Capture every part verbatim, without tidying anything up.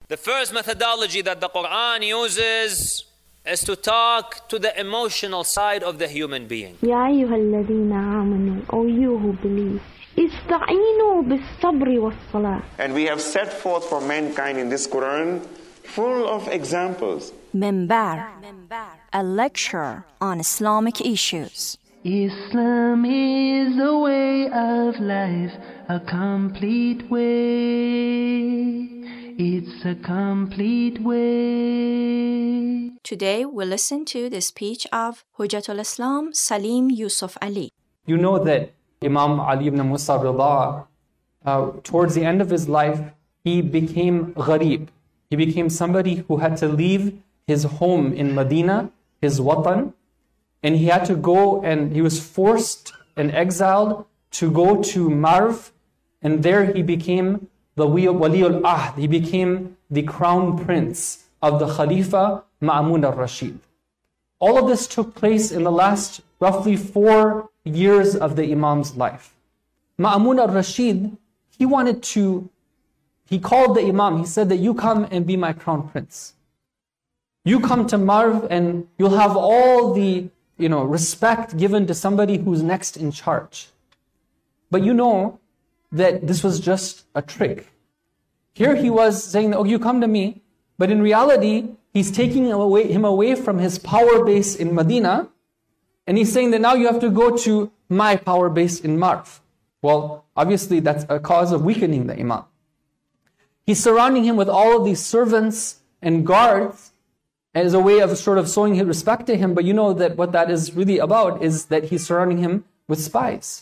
The first methodology that the Quran uses is to talk to the emotional side of the human being. يا أيها الذين آمنوا, O you who believe, استعينوا بالصبر والصلاة. And we have set forth for mankind in this Quran full of examples. Minbar, a lecture on Islamic issues. Islam is a way of life, a complete way. It's a complete way. Today we listen to the speech of Hujjatul Islam Salim Yusuf Ali. You know that Imam Ali ibn Musa Rida, uh, towards the end of his life, he became gharib. He became somebody who had to leave his home in Medina, his watan, and he had to go, and he was forced and exiled to go to Marv, and there he became the Waliul Ahd. He became the crown prince of the Khalifa Ma'mun al-Rashid. All of this took place in the last roughly four years of the Imam's life. Ma'mun al-Rashid, he wanted to, he called the Imam, he said that you come and be my crown prince. You come to Marv and you'll have all the, you know, respect given to somebody who's next in charge. But you know that this was just a trick. Here he was saying, oh, you come to me, but in reality, he's taking away, him away from his power base in Medina, and he's saying that now you have to go to my power base in Marv. Well, obviously that's a cause of weakening the Imam. He's surrounding him with all of these servants and guards as a way of sort of showing his respect to him, but you know that what that is really about is that he's surrounding him with spies.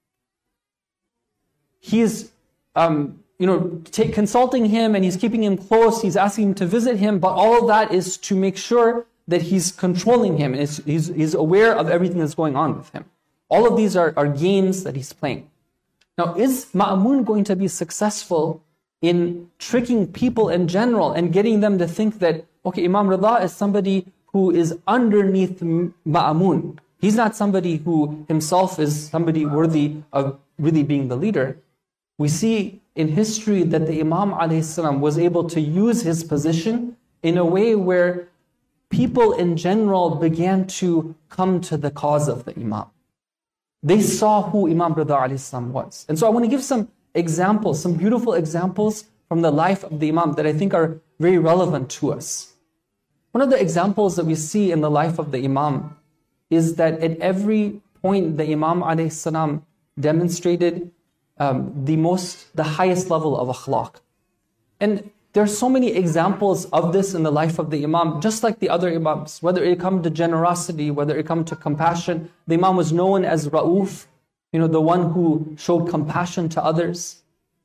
He's, um, you know, take, consulting him, and he's keeping him close. He's asking him to visit him, but all of that is to make sure that he's controlling him, and he's, he's, he's aware of everything that's going on with him. All of these are, are games that he's playing. Now, is Ma'mun going to be successful in tricking people in general and getting them to think that, okay, Imam Rida is somebody who is underneath Ma'mun. He's not somebody who himself is somebody worthy of really being the leader. We see in history that the Imam alayhi salam was able to use his position in a way where people in general began to come to the cause of the Imam. They saw who Imam Rida alayhi salam was. And so I want to give some examples, some beautiful examples from the life of the Imam that I think are very relevant to us. One of the examples that we see in the life of the Imam is that at every point the Imam alayhi salam demonstrated um, the most, the highest level of akhlaq. And there are so many examples of this in the life of the Imam, just like the other Imams. Whether it comes to generosity, whether it comes to compassion, the Imam was known as Ra'uf, you know, the one who showed compassion to others.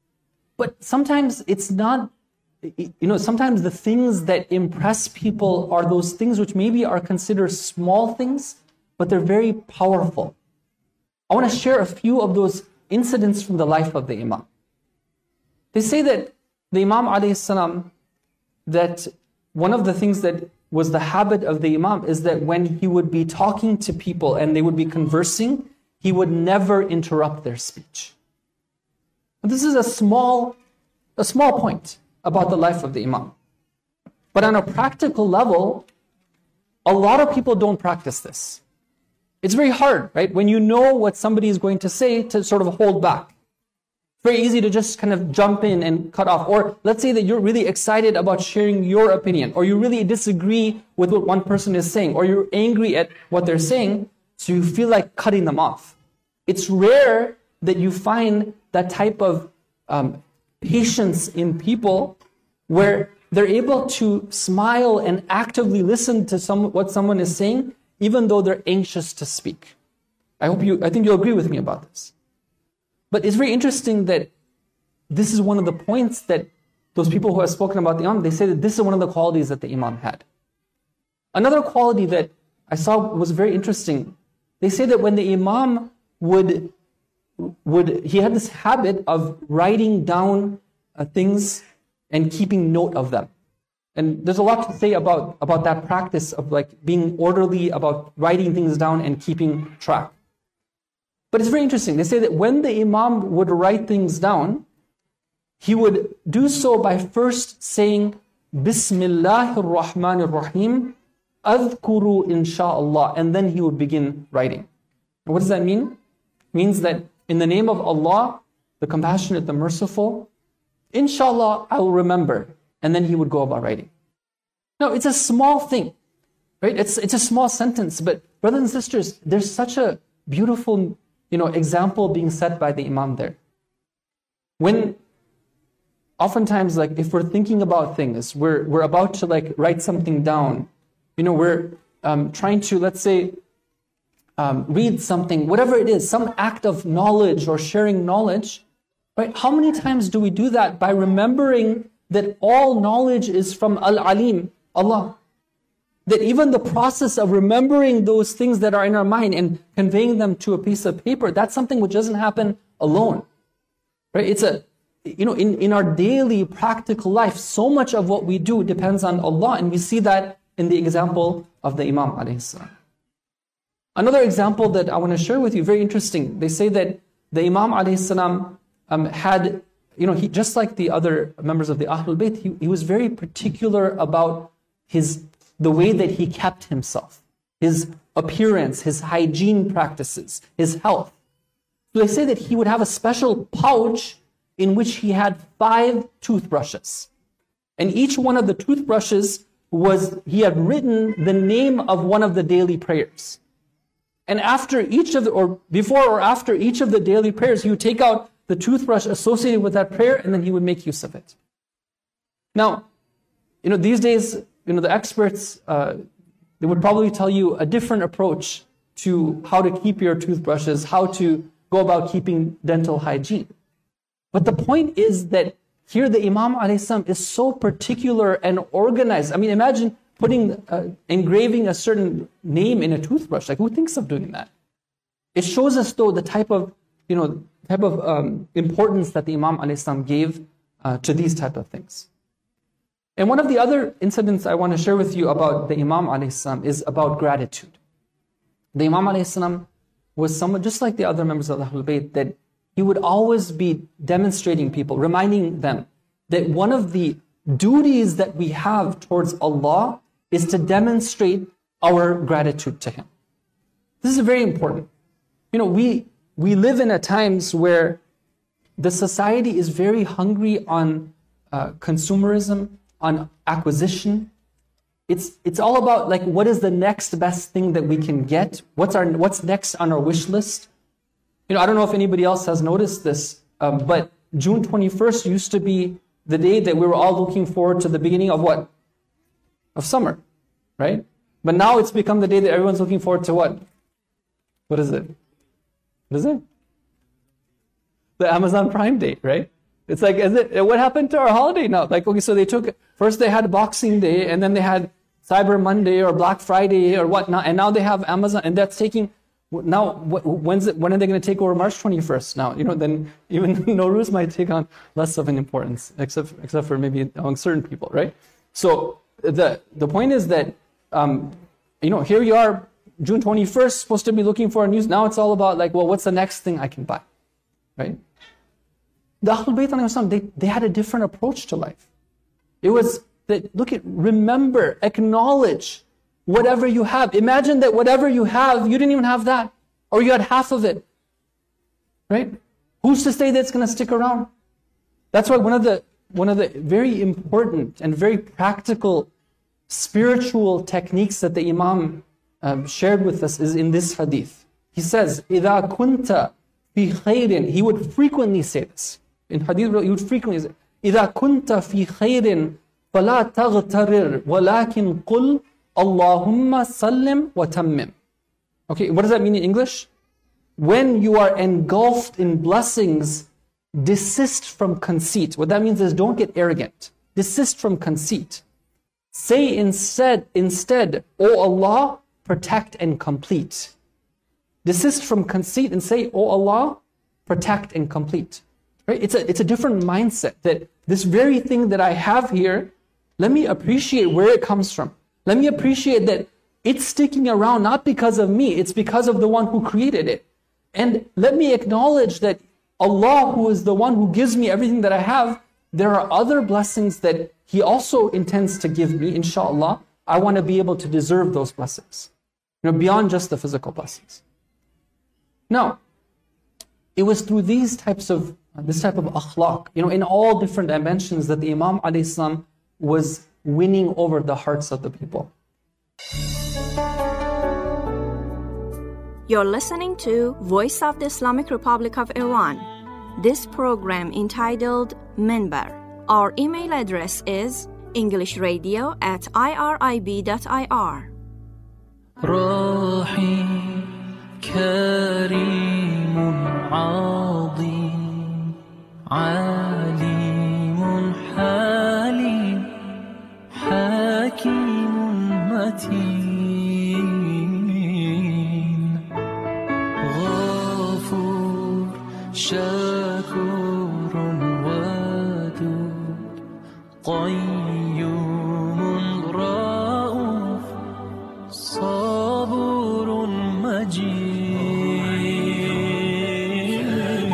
But sometimes it's not, you know, sometimes the things that impress people are those things which maybe are considered small things, but they're very powerful. I want to share a few of those incidents from the life of the Imam. They say that the Imam alayhi salam, that one of the things that was the habit of the Imam is that when he would be talking to people and they would be conversing, he would never interrupt their speech. And this is a small, a small point about the life of the Imam. But on a practical level, a lot of people don't practice this. It's very hard, right? When you know what somebody is going to say, to sort of hold back. It's very easy to just kind of jump in and cut off. Or let's say that you're really excited about sharing your opinion, or you really disagree with what one person is saying, or you're angry at what they're saying, so you feel like cutting them off. It's rare that you find that type of um, patience in people where they're able to smile and actively listen to some, what someone is saying, even though they're anxious to speak. I hope you, I think you'll agree with me about this. But it's very interesting that this is one of the points that those people who have spoken about the Imam, they say that this is one of the qualities that the Imam had. Another quality that I saw was very interesting. They say that when the Imam would, would he had this habit of writing down uh, things and keeping note of them. And there's a lot to say about, about that practice of like being orderly, about writing things down and keeping track. But it's very interesting. They say that when the Imam would write things down, he would do so by first saying Bismillahir Rahmanir Rahim, Adhkuru insha'Allah. And then he would begin writing. What does that mean? It means that in the name of Allah, the compassionate, the merciful, inshallah, I will remember. And then he would go about writing. No, it's a small thing, right? It's it's a small sentence, but brothers and sisters, there's such a beautiful, you know, example being set by the Imam there. When oftentimes, like, if we're thinking about things, we're we're about to like write something down, you know, we're um, trying to, let's say, um, read something, whatever it is, some act of knowledge or sharing knowledge, right? How many times do we do that by remembering that all knowledge is from Al-Alim, Allah? That even the process of remembering those things that are in our mind and conveying them to a piece of paper, that's something which doesn't happen alone, right? It's a, you know, in, in our daily practical life, so much of what we do depends on Allah, and we see that in the example of the Imam alayhi salam. Another example that I want to share with you, very interesting. They say that the Imam alayhi salam um, had, you know, he, just like the other members of the Ahlul Bayt, he, he was very particular about his, the way that he kept himself, his appearance, his hygiene practices, his health. So they say that he would have a special pouch in which he had five toothbrushes. And each one of the toothbrushes was, he had written the name of one of the daily prayers. And after each of the, or before or after each of the daily prayers, he would take out the toothbrush associated with that prayer, and then he would make use of it. Now, you know, these days, you know, the experts, uh, they would probably tell you a different approach to how to keep your toothbrushes, how to go about keeping dental hygiene. But the point is that here the Imam alayhi salam is so particular and organized. I mean, imagine putting, uh, engraving a certain name in a toothbrush. Like, who thinks of doing that? It shows us, though, the type of, you know, type of um, importance that the Imam alayhi salam gave uh, to these type of things. And one of the other incidents I want to share with you about the Imam alayhi salam is about gratitude. The Imam alayhi salam was someone, just like the other members of the Ahlul Bayt, that he would always be demonstrating people, reminding them that one of the duties that we have towards Allah is to demonstrate our gratitude to Him. This is very important. You know, we we live in a times where the society is very hungry on uh, consumerism, on acquisition. It's it's all about, like, what is the next best thing that we can get? What's our what's next on our wish list? You know, I don't know if anybody else has noticed this, um, but June twenty-first used to be the day that we were all looking forward to the beginning of what? Of summer, right? But now it's become the day that everyone's looking forward to what? What is it? What is it? The Amazon Prime Day, right? It's like, is it, what happened to our holiday now? Like, okay, so they took, first they had Boxing Day, and then they had Cyber Monday or Black Friday or whatnot, and now they have Amazon, and that's taking, now, when's it, when are they going to take over March twenty-first now? You know, then even Nowruz might take on less of an importance, except except for maybe among certain people, right? So the the point is that, um, you know, here you are, June twenty-first, supposed to be looking for a news. Now it's all about, like, well, what's the next thing I can buy, right? The Ahlul Bayt, they, they had a different approach to life. It was that, look at, remember, acknowledge whatever you have. Imagine that whatever you have, you didn't even have that, or you had half of it, right? Who's to say that it's going to stick around? That's why one of the one of the very important and very practical spiritual techniques that the Imam um, shared with us is in this hadith. He says, إِذَا كُنْتَ فِي خَيْرٍ. He would frequently say this. In hadith, he would frequently say, إِذَا كُنْتَ فِي خَيْرٍ فَلَا تَغْتَرِرْ وَلَكِنْ قُلْ Allahumma sallim wa tammim. Okay, what does that mean in English? When you are engulfed in blessings, desist from conceit. What that means is, don't get arrogant. Desist from conceit. Say instead, instead, O Allah, protect and complete. Desist from conceit and say, O Allah, protect and complete. Right? It's a, it's a different mindset that this very thing that I have here, let me appreciate where it comes from. Let me appreciate that it's sticking around not because of me, it's because of the one who created it. And let me acknowledge that Allah, who is the one who gives me everything that I have, there are other blessings that He also intends to give me, inshallah. I want to be able to deserve those blessings, you know, beyond just the physical blessings. Now, it was through these types of, this type of akhlaq, you know, in all different dimensions that the Imam alayhi salam was winning over the hearts of the people. You're listening to Voice of the Islamic Republic of Iran. This program entitled Minbar. Our email address is englishradio at irib dot i r. رحيم كريم عظيم عليم حليم حكيم متين غفور شكور ودود قيوم رؤوف صبور مجيد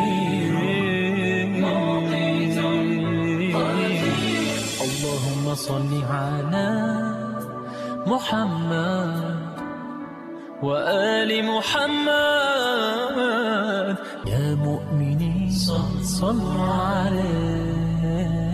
اللهم صل على محمد وآل محمد يا مؤمنين صلوا عليه